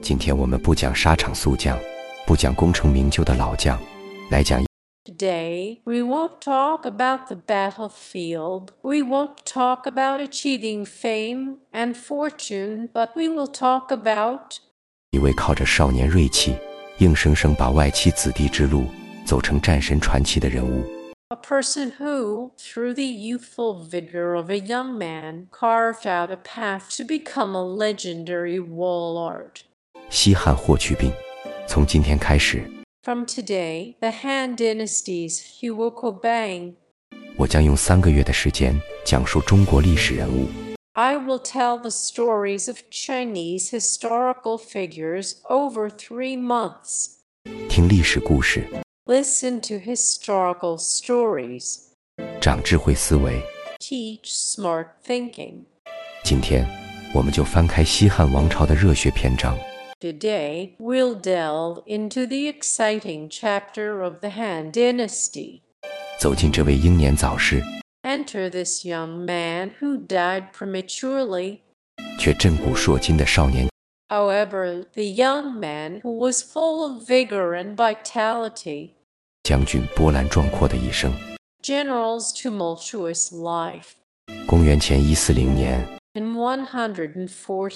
今天我们不讲沙场速将，不讲功成名就的老将，来讲。 Today, we won't talk about the battlefield. We won't talk about achieving fame and fortune, but we will talk about 一位靠着少年锐气，硬生生把外戚子弟之路走成战神传奇的人物。 a person who, through the youthful vigor of a young man, carved out a path to become a legendary warlord. 西汉霍去病，从今天开始， From today, the Han Dynasty's Huo Kubang. 我将用3个月的时间讲述中国历史人物。 I will tell the stories of Chinese historical figures over 3 months. 听历史故事， Listen to historical stories. 长智慧思维。 Teach smart thinking. 今天，我们就翻开西汉王朝的热血篇章。 Today, we'll delve into the exciting chapter of the Han Dynasty. 走进这位英年早逝， Enter this young man who died prematurely. 却震古烁今的少年。 However, the young man who was full of vigor and vitality. 将军波澜壮阔的一生。 General's tumultuous life. 公元前140年， In 140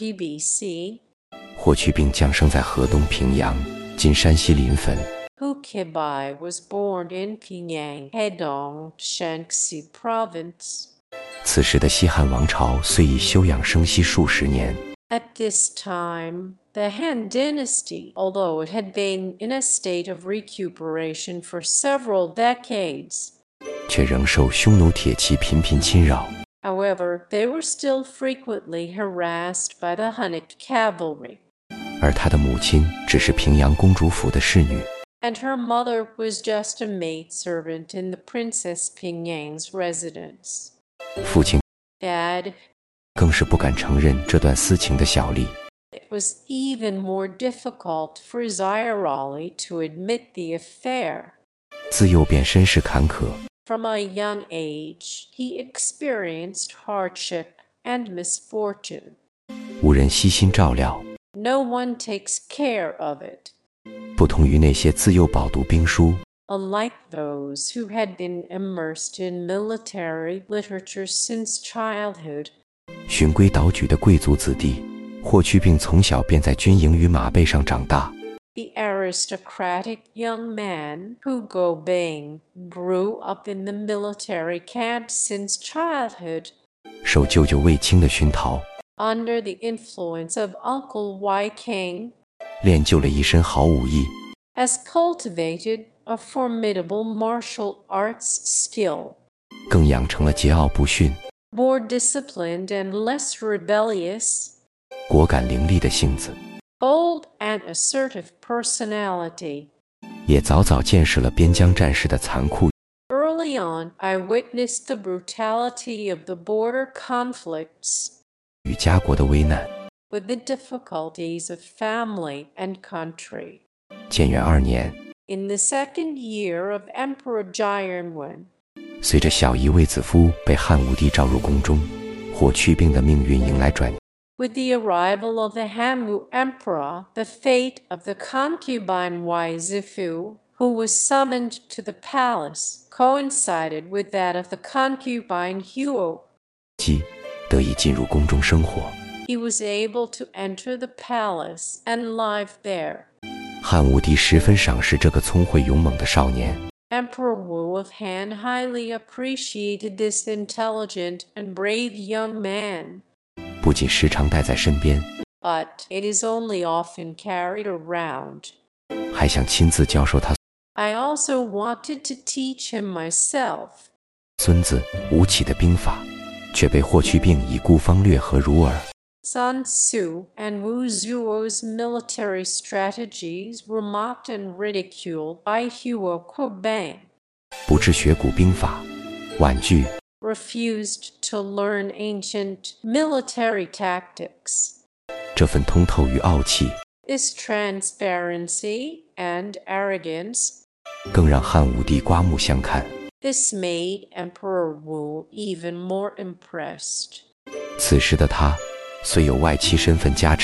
BC, 霍去病降生在河东平阳（今山西临汾）。 Hu Kebai was born in Pingyang, Hedong, Shaanxi Province. 此时的西汉王朝虽已休养生息数十年， At this time, the Han Dynasty, although it had been in a state of recuperation for several decades, 却仍受匈奴铁骑频频侵扰。 however, they were still frequently harassed by the Hunnic cavalry, 而他的母亲只是平阳公主府的侍女， and her mother was just a maidservant in the Princess Pingyang's residence. 父亲 Dad, 更是不敢承认这段私情的小丽。 it was even more difficult for Zairali to admit the affair. 自幼便身世坎坷， From a young age, he experienced hardship and misfortune. 无人悉心照料。 No one takes care of it. 不同于那些自幼饱读兵书， Unlike those who had been immersed in military literature since childhood, 循规蹈矩的贵族子弟，霍去病从小便在军营与马背上长大。 the aristocratic young man, Hugo Bing, grew up in the military camp since childhood, 受舅舅卫青的熏陶， under the influence of Uncle Wai King, 练就了一身好武艺， has cultivated a formidable martial arts skill, 更养成了桀骜不驯、 more disciplined and less rebellious, 果敢凌厉的性子， bold and assertive personality. 也早早见识了边疆战事的残酷。 Early on, I witnessed the brutality of the border conflicts, 与家国的危难。 with the difficulties of family and country. 建元2年， In the second year of Emperor Jayavarman, 随着小姨卫子夫被汉武帝召入宫中，霍去病的命运迎来转。 with the arrival of the Hanwu Emperor, the fate of the concubine Wai Zifu, who was summoned to the palace, coincided with that of the concubine Huo. 姬得以进入宫中生活。 He was able to enter the palace and live there. 汉武帝十分赏识这个聪慧勇猛的少年， Emperor Wu of Han highly appreciated this intelligent and brave young man, 不仅时常带在身边， but it is only often carried around. 还想亲自教授他 I also wanted to teach him myself. 孙子吴起的兵法，却被霍去病以孤方略和如耳。 Sun Tzu and Wu Zuo's military strategies were mocked and ridiculed by Huo Kubang, 不治学古兵法，婉拒 refused to learn ancient military tactics. 这份通透与傲气， This transparency and arrogance, 更让汉武帝刮目相看。 this made Emperor Wu even more impressed. 此时的他，虽有外戚身份加持，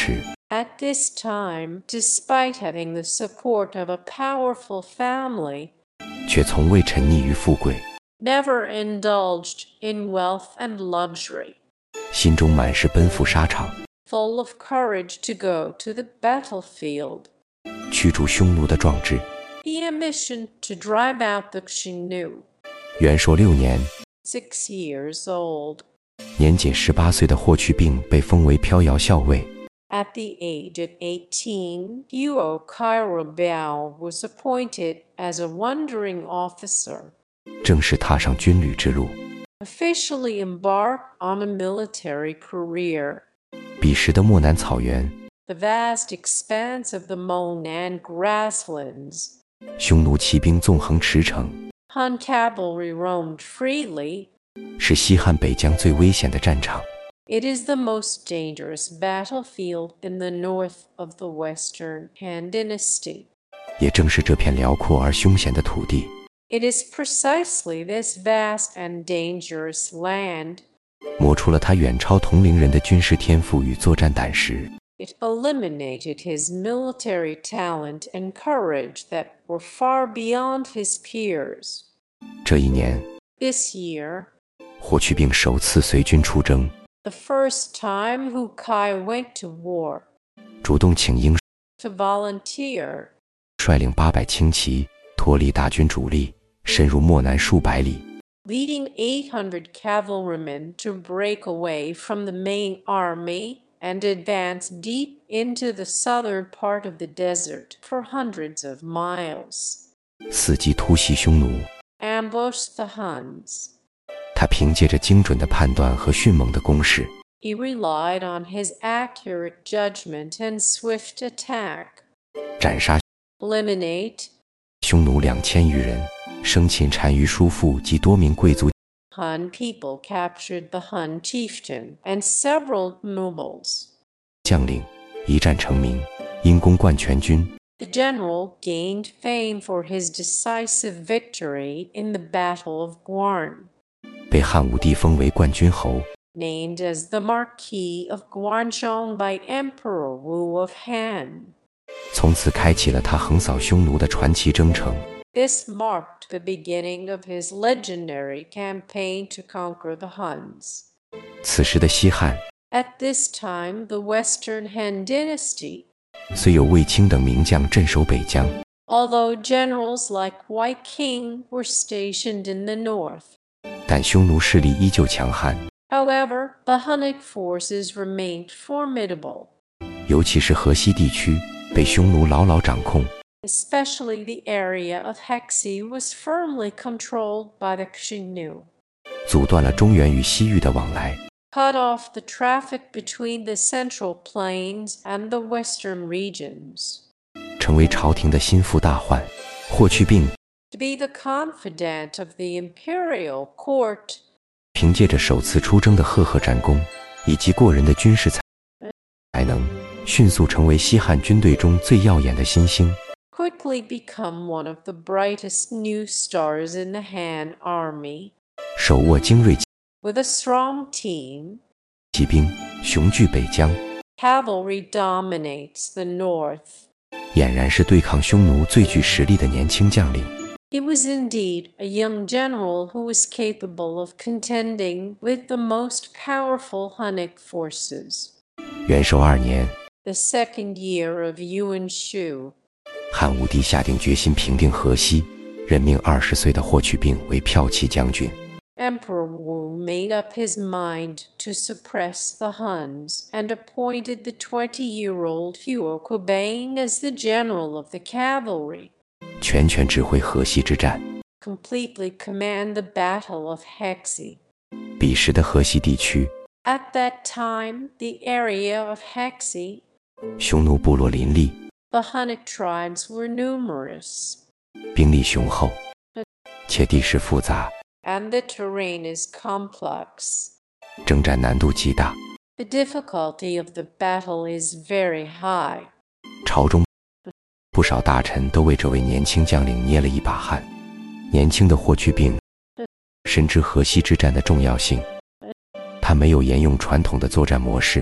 At this time, despite having the support of a powerful family, 却从未沉溺于富贵， never indulged in wealth and luxury, 心中满是奔赴沙场， full of courage to go to the battlefield. 驱逐匈奴的壮志。 He ambitioned to drive out the Xiongnu. 元朔6年， 6 years old. 年仅18岁的霍去病被封为飘摇校尉， At the age of 18, Huo Cairobao was appointed as a wandering officer, 正式踏上军旅之路。 officially embarked on a military career. 彼时的漠南草原， The vast expanse of the Monan grasslands, 匈奴骑兵纵横驰骋， Hun cavalry roamed freely. 是西汉北疆最危险的战场。 It is the most dangerous battlefield in the north of the Western Han Dynasty. 也正是这片辽阔而凶险的土地， It is precisely this vast and dangerous land. 磨出了他远超同龄人的军事天赋与作战胆识。 It eliminated his military talent and courage that were far beyond his peers. 这一年， This year, 霍去病首次随军出征， the first time Hu Kai went to war, 主动请缨， to volunteer, 率领800轻骑，脱离大军主力，深入漠南数百里， leading 800 cavalrymen to break away from the main army and advance deep into the southern part of the desert for hundreds of miles, 伺机突袭匈奴。 ambush the Huns. 他凭借着精准的判断和迅猛的攻势， He relied on his accurate judgment and swift attack, 斩杀 eliminate 匈奴2000余人，生擒单于叔父及多名贵族。 Hun people captured the Hun chieftain and several nobles. 将领一战成名，因功冠全军， The general gained fame for his decisive victory in the Battle of Guarn, 被汉武帝封为冠军侯。 named as the Marquis of Guanzhong by Emperor Wu of Han. 从此开启了他横扫匈奴的传奇征程。 This marked the beginning of his legendary campaign to conquer the Huns. 此时的西汉 At this time, the Western Han Dynasty, 虽有卫青等名将镇守北疆， although generals like Wei King were stationed in the north. 但匈奴势力依旧强悍， However, the Hunnic forces remained formidable, 尤其是河西地区被匈奴牢牢掌控， especially the area of Hexi was firmly controlled by the Xiongnu, 阻断了中原与西域的往来， cut off the traffic between the central plains and the western regions. 成为朝廷的心腹大患。霍去病 To be the confidant of the imperial court, 凭借着首次出征的赫赫战功以及过人的军事才能，迅速成为西汉军队中最耀眼的新星。 quickly become one of the brightest new stars in the Han army. 手握精锐 With a strong team, 骑兵，雄踞北疆， cavalry dominates the north. 俨然是对抗匈奴最具实力的年轻将领。 He was indeed a young general who was capable of contending with the most powerful Hunnic forces. 元狩2年， The second year of Yuan Shu, 汉武帝下定决心平定河西，任命20岁的霍去病为骠骑将军。 Emperor Wu made up his mind to suppress the Huns and appointed the 20-year-old Huo Kubang as the general of the cavalry, 全权指挥河西之战。 completely command the Battle of Hexi. 彼时的河西地区， At that time, the area of Hexi, 匈奴部落林立， the Hunnic tribes were numerous, 兵力雄厚，且地势复杂， and the terrain is complex. 征战难度极大。 The difficulty of the battle is very high. 朝中不少大臣都为这位年轻将领捏了一把汗。年轻的霍去病深知河西之战的重要性，他没有沿用传统的作战模式，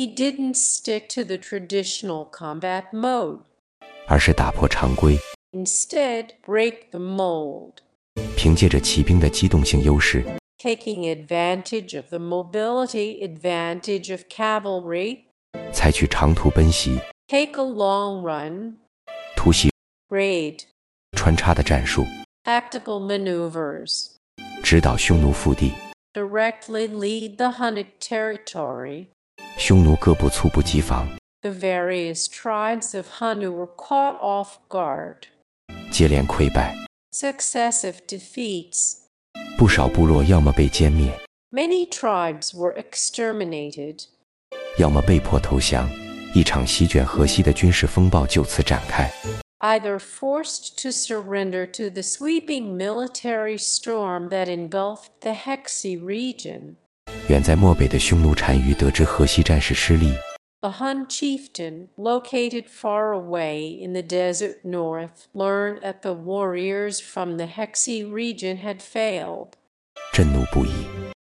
He didn't stick to the traditional combat mode. 而是打破常规， Instead, break the mold, 凭借着骑兵的机动性优势， taking advantage of the mobility advantage of cavalry, 采取长途奔袭、 take a long run, 突袭、 raid, 穿插的战术， tactical maneuvers, 指导匈奴腹地， directly lead the Hunnic territory. 匈奴各部猝不及防， The various tribes of Hunnu were caught off guard. 接连溃败， Successive defeats. 不少部落要么被歼灭， Many tribes were exterminated. 要么被迫投降，一场席卷河西的军事风暴就此展开。 Either forced to surrender to the sweeping military storm that engulfed the Hexi region. 远在漠北的匈奴单于得知河西战事失利， A Hun chieftain, located far away in the desert north, learned that the warriors from the Hexi region had failed. 震怒不已，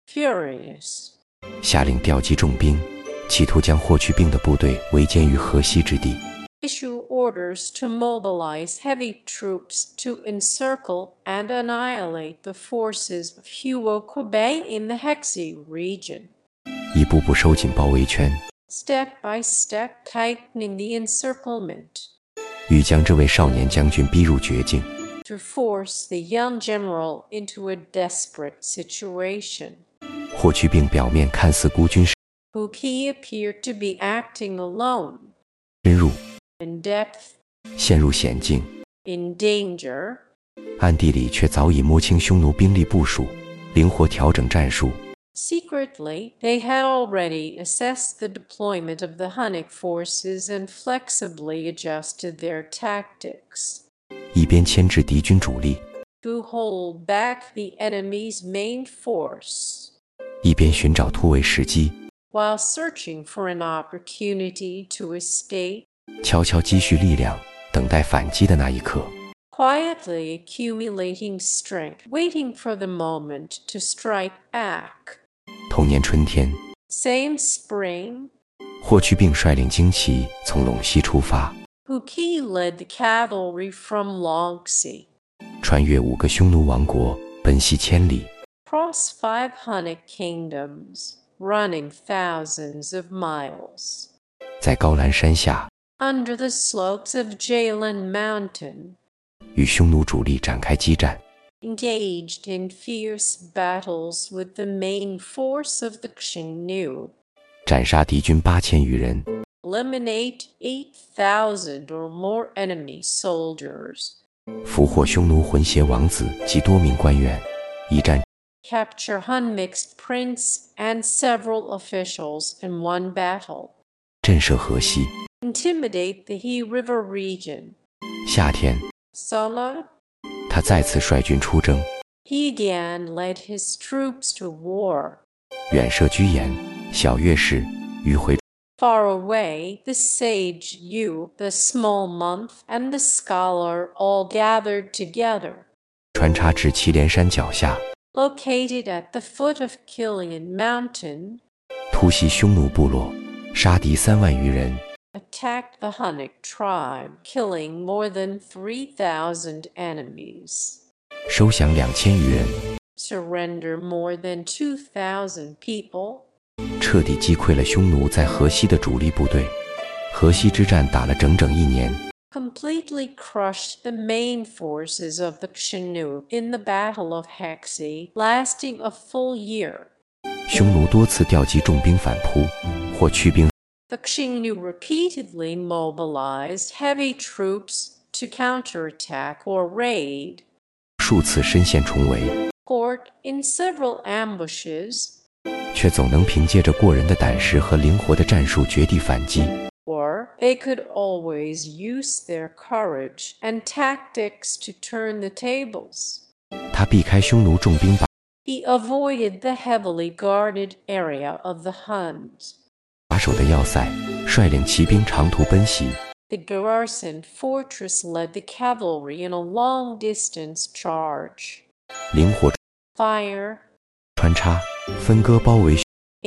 Furious, 下令调集重兵，企图将霍去病的部队围歼于河西之地。 issue orders to mobilize heavy troops to encircle and annihilate the forces of Huo Quebec in the Hexi region. 一步步收紧包围圈， Step by step tightening the encirclement, 欲将这位少年将军逼入绝境。 to force the young general into a desperate situation. 霍去病表面看似孤军 Hu Qi appeared to be acting alone, 深入， in depth, 陷入险境， in danger. 暗地里却早已摸清匈奴兵力部署，灵活调整战术。 Secretly, they had already assessed the deployment of the Hunnic forces and flexibly adjusted their tactics 一边牵制敌军主力， to hold back the enemy's main force, 一边寻找突围时机， while searching for an opportunity to escape, 悄悄积蓄力量，等待反击的那一刻。 quietly accumulating strength, waiting for the moment to strike back. 同年春天， Same spring, 霍去病率领精骑从陇西出发， Hu Qi led the cavalry from Longxi, 穿越5个匈奴王国，奔袭千里， cross 5 Hunnic kingdoms, running thousands of miles. 在高兰山下 Under the slopes of Jalen Mountain, 与匈奴主力展开激战， engaged in fierce battles with the main force of the Xingnu, 斩杀敌军8000余人， eliminate 8,000 or more enemy soldiers, 俘获匈奴混血王子及多名官员，一战 capture Hun mixed prince and several officials in one battle, 震慑河西。 intimidate the He River region. 夏天， Summer, 他再次率军出征， he again led his troops to war. 远涉居延，小月氏、迂回 Far away, the sage Yu, the small month, and the scholar all gathered together. 穿插至祁连山脚下， Located at the foot of Kilian Mountain, 突袭匈奴部落，杀敌3万余人， attacked the Hunnic tribe, killing more than 3,000 enemies. 收降2000余人， Surrender more than 2,000 people. 彻底击溃了匈奴在河西的主力部队。河西之战打了整整1年， Completely crushed the main forces of the Xinyu in the Battle of Hexi, lasting a full year. 匈奴多次调集重兵反扑，或驱兵 The Xinyu repeatedly mobilized heavy troops to counterattack or raid, 数次深陷重围， fought in several ambushes, 却总能凭借着过人的胆识和灵活的战术绝地反击。 or they could always use their courage and tactics to turn the tables. 他避开匈奴重兵， He avoided the heavily guarded area of the Huns. 把守的要塞，率领骑兵长途奔袭， The garrison fortress led the cavalry in a long-distance charge. 灵活 Fire, 穿插，分割包围，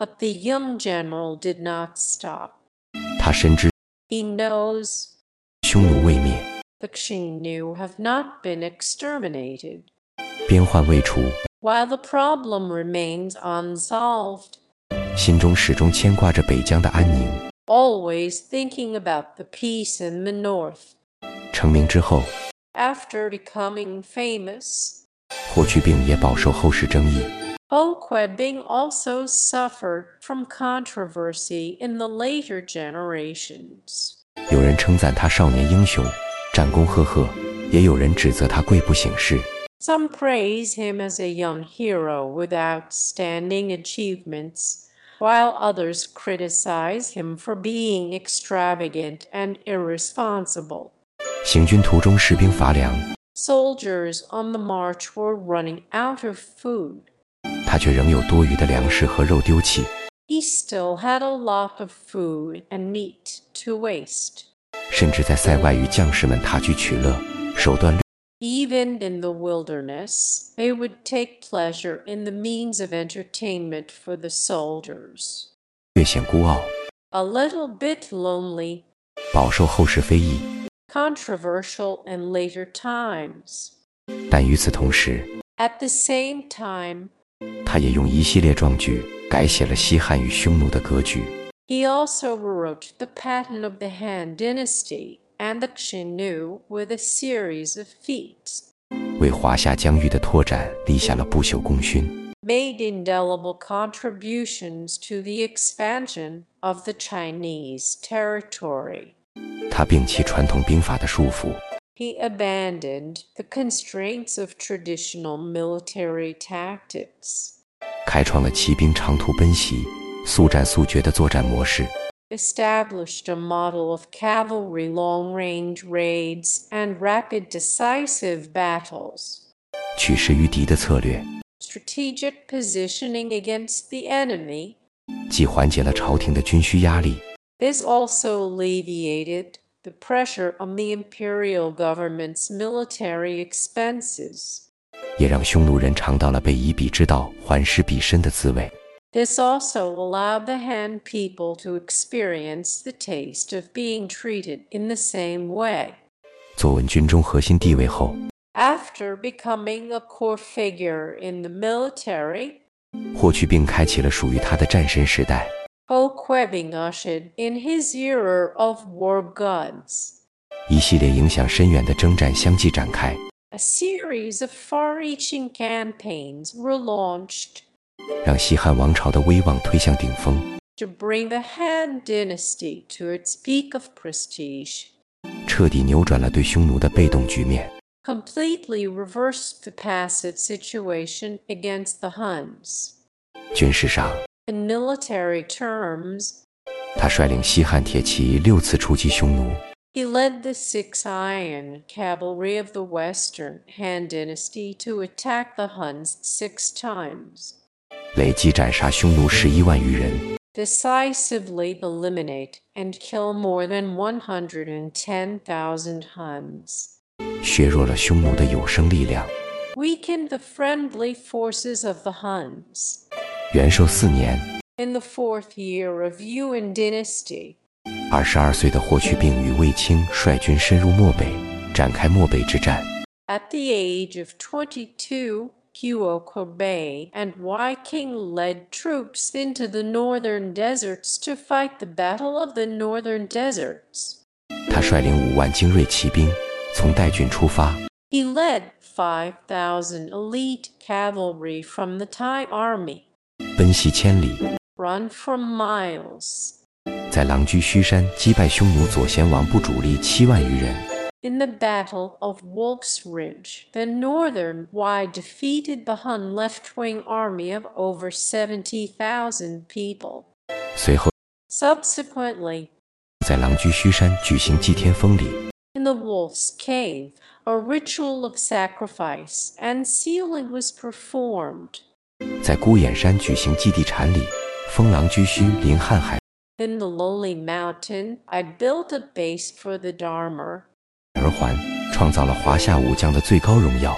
But the young general did not stop. 他深知 He knows 匈奴未灭， the Xinyu have not been exterminated, 边患未除， while the problem remains unsolved, 心中始终牵挂着北疆的安宁。 always thinking about the peace in the north. 成名之后， After becoming famous, 霍去病也饱受后世争议。 Ho Quedbing also suffered from controversy in the later generations. 有人称赞他少年英雄，战功赫赫，也有人指责他贵不省事。 Some praise him as a young hero with outstanding achievements, while others criticize him for being extravagant and irresponsible. 行军途中，士兵乏粮， Soldiers on the march were running out of food. 他却仍有多余的粮食和肉丢弃。 He still had a lot of food and meat to waste. 甚至在塞外与将士们踏居取乐，手段 Even in the wilderness, they would take pleasure in the means of entertainment for the soldiers. 略显孤傲， A little bit lonely, 饱受后世非议。 controversial in later times. 但与此同时， At the same time, 他也用一系列壮举改写了西汉与匈奴的格局。 he also wrote the pattern of the Han Dynasty and the Xinyu with a series of feats, 为华夏疆域的拓展立下了不朽功勋。 made indelible contributions to the expansion of the Chinese territory. 他摒弃传统兵法的束缚， He abandoned the constraints of traditional military tactics, 开创了骑兵长途奔袭、速战速决的作战模式， established a model of cavalry long-range raids and rapid decisive battles, 取势于敌的策略， strategic positioning against the enemy. 既缓解了朝廷的军需压力， This also alleviated the pressure on the imperial government's military expenses. 也让匈奴人尝到了被以彼之道还施彼身的滋味。 This also allowed the Han people to experience the taste of being treated in the same way. 坐稳军中核心地位后， After becoming a core figure in the military, 霍去病开启了属于他的战神时代。 Ho Quedbing ushered in his era of war gods. 一系列影响深远的征战相继展开， A series of far-reaching campaigns were launched 让西汉王朝的威望推向顶峰， to bring the Han dynasty to its peak of prestige, 彻底扭转了对匈奴的被动局面。 completely reversed the passive situation against the Huns. 军事上， In military terms, 他率领西汉铁骑6次出击匈奴， he led the Six Iron cavalry of the Western Han dynasty to attack the Huns 6 times, 累计斩杀匈奴11万余人， decisively eliminate and kill more than 110,000 Huns, 削弱了匈奴的有生力量。 weakened the friendly forces of the Huns. 元寿4年， In the 4th year of Yuan dynasty, 22岁的霍去病与卫青率军深入漠北，展开漠北之战。 at the age of 22, Huo Querbei and King led troops into the northern deserts to fight the Battle of the Northern Deserts. 他率领5万精锐骑兵从代郡出发， He led 5,000 elite cavalry from the Tai army, 奔袭千里， run for miles. 在狼居胥山击败匈奴左贤王部主力7万余人。 In the Battle of Wolf's Ridge, the Northern Wide defeated the Hun left-wing army of over 70,000 people. 随后， Subsequently, 在狼居胥山举行祭天封礼， in the Wolf's Cave, a ritual of sacrifice and sealing was performed. 在孤眼山举行祭地禅礼，封狼居胥临瀚海 In the Lowly Mountain, I built a base for the Dharma. 而还，创造了华夏武将的最高荣耀。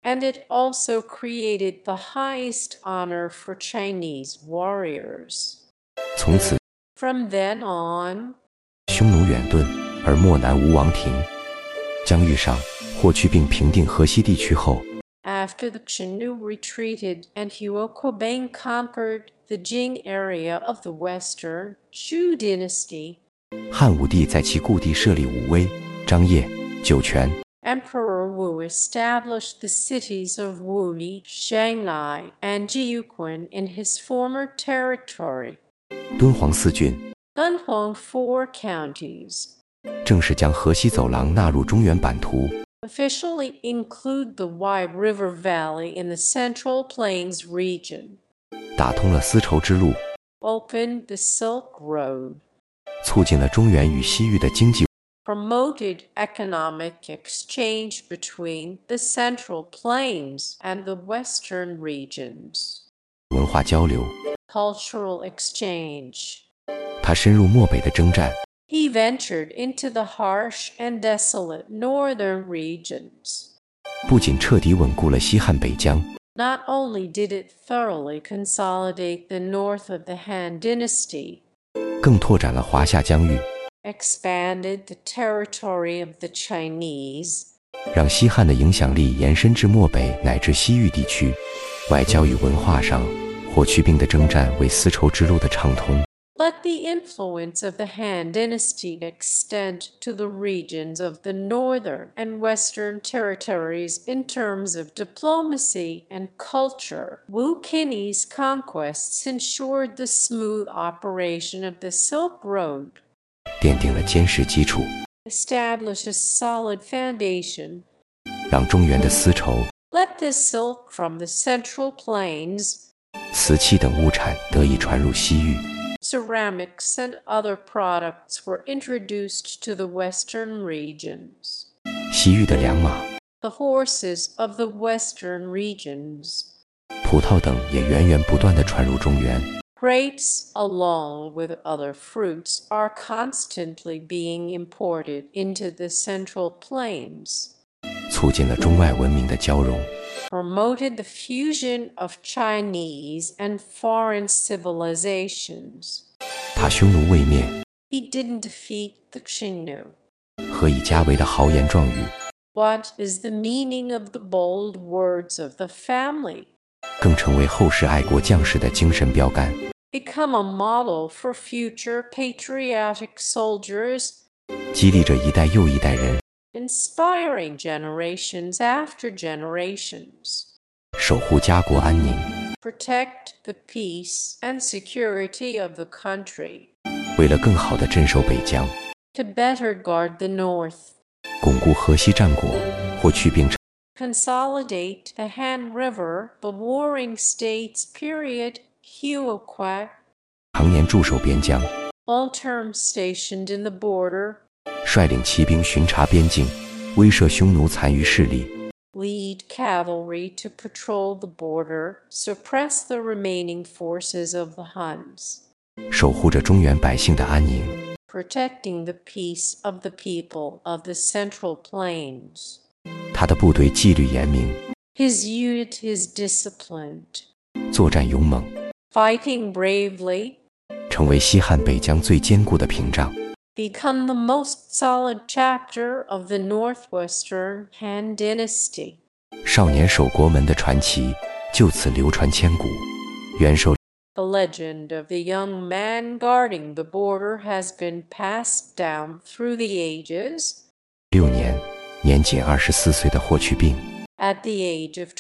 and it also created the highest honor for Chinese warriors. 从此， From then on, 匈奴远遁，而漠南无王庭。疆域上，霍去病平定河西地区后， after the Qianu retreated and Huo Kuobang conquered the Jing area of the western Zhou dynasty, 汉武帝在其故地设立武威、张掖、酒泉、 Emperor Wu established the cities of Wuli, Shanghai, and Jiuquan in his former territory. 敦煌四郡， Dunhuang 4 counties 正式将河西走廊纳入中原版图， officially include the Wide River Valley in the Central Plains region, 打通了丝绸之路， opened the Silk Road, 促进了中原与西域的经济 promoted economic exchange between the Central Plains and the Western regions, 文化交流。 cultural exchange. 他深入漠北的征战， He ventured into the harsh and desolate northern regions. 不仅彻底稳固了西汉北疆， Not only did it thoroughly consolidate the north of the Han dynasty, 更拓展了华夏疆域， expanded the territory of the Chinese, 让西汉的影响力延伸至漠北乃至西域地区。外交与文化上，霍去病的征战为丝绸之路的畅通， let the influence of the Han dynasty extend to the regions of the northern and western territories in terms of diplomacy and culture. Wu Qin's conquests ensured the smooth operation of the Silk Road, 奠定了坚实基础， establish a solid foundation, 让中原的丝绸、 let the silk from the Central Plains, 瓷器等物产得以传入西域。 ceramics and other products were introduced to the western regions. 西域的良马、 The horses of the western regions, 葡萄等也源源不断地传入中原， grapes along with other fruits are constantly being imported into the Central Plains, 促进了中外文明的交融。 promoted the fusion of Chinese and foreign civilizations. 他匈奴未灭， He didn't defeat the Qianu. 何以家为的豪言壮语， What is the meaning of the bold words of the family? 更成为后世爱国将士的精神标杆， Become a model for future patriotic soldiers, 激励着一代又一代人 inspiring generations after generations. 守护家国安宁， Protect the peace and security of the country. 为了更好地镇守北疆， To better guard the North. 巩固河西战果，霍去病 Consolidate the Han River, the Warring States period, Huoquai, 常年驻守边疆， all terms stationed in the border, 率领骑兵巡查边境，威慑匈奴残余势力， lead cavalry to patrol the border, suppress the remaining forces of the Huns, 守护着中原百姓的安宁。 protecting the peace of the people of the Central Plains. 他的部队纪律严明， His unit is disciplined, 作战勇猛， fighting bravely, 成为西汉北疆最坚固的屏障。 become the most solid chapter of the northwestern Han dynasty. 少年守国门的传奇就此流传千古。元首 The legend of the young man guarding the border has been passed down through the ages. 6年，年仅24岁的霍去病， At the age of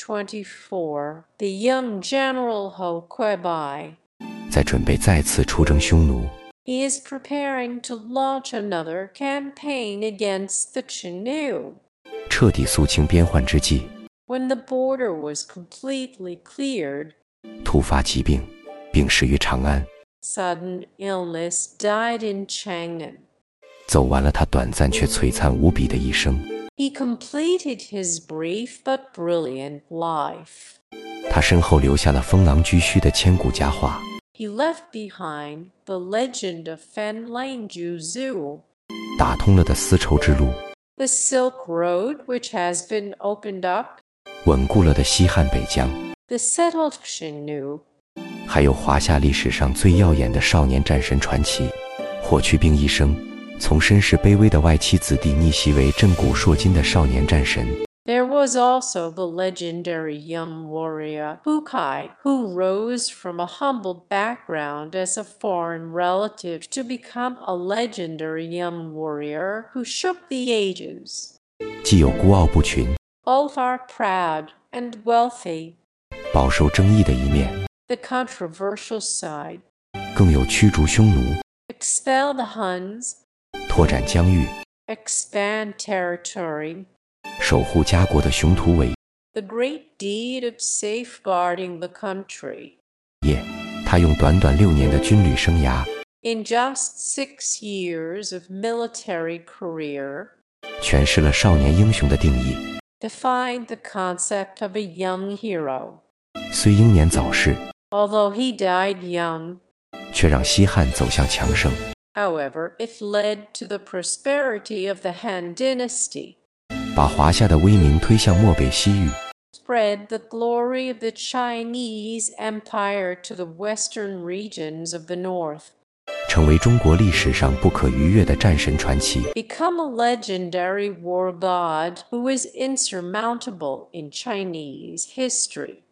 24, the young general Ho Kuei-bai, 在准备再次出征匈奴。 he is preparing to launch another campaign against the Qianu. 彻底肃清边患之际， When the border was completely cleared, 突发疾病，病逝于长安， sudden illness died in Chang'an. 走完了他短暂却璀璨无比的一生。 He completed his brief but brilliant life. 他身后留下了封狼居胥的千古佳话， He left behind the legend of Fanlangju Zhu, 打通了的丝绸之路， the Silk Road which has been opened up, 稳固了的西汉北疆， the settled Xinyu, 还有华夏历史上最耀眼的少年战神传奇，霍去病一生从身世卑微的外戚子弟逆袭为震古烁今的少年战神。 There was also the legendary young warrior Hu Kai, who rose from a humble background as a foreign relative to become a legendary young warrior who shook the ages. 既有孤傲不群、 Both are proud and wealthy, 饱受争议的一面， the controversial side. 更有驱逐匈奴、 Expel the Huns, 拓展疆域、 expand territory. 守护家国的雄图伟 The great deed of safeguarding the country. 业。他用短短6年的军旅生涯， In just 6 years of military career, 诠释了少年英雄的定义。 defined the concept of a young hero. 虽英年早逝， Although he died young, 却让西汉走向强盛， however, it led to the prosperity of the Han Dynasty, 把华夏的威名推向漠北西域， spread the glory of the Chinese Empire to the western regions of the north, 成为中国历史上不可逾越的战神传奇。 become a legendary war god who is insurmountable in Chinese history.